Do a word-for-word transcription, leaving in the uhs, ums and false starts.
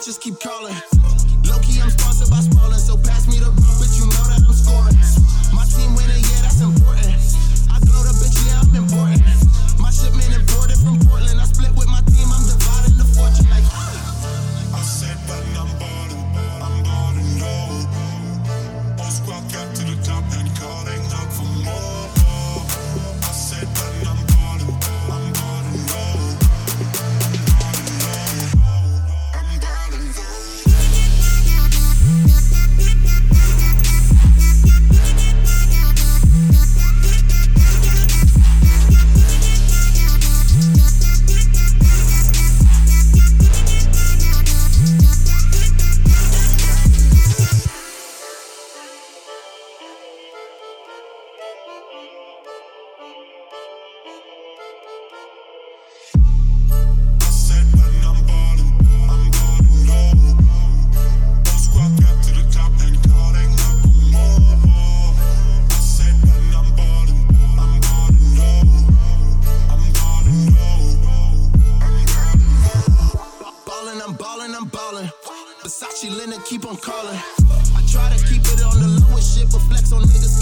bitches keep calling. Low-key, I'm sponsored by Spalding, so pass me the rock, bitch, you know that I'm scoring. My team winning, yeah, that's important. I glow the bitch, yeah, I'm important. My shipment imported from Portland. I split with my team, I'm dividing the fortune like I said when I'm ballin', I'm ballin' low. All squad got to the top and calling out for more. I said when I'm ballin', I'm ballin' low. I'm ballin' low. Versace Leonard keep on calling. I try to keep it on the low and shit, but flex on niggas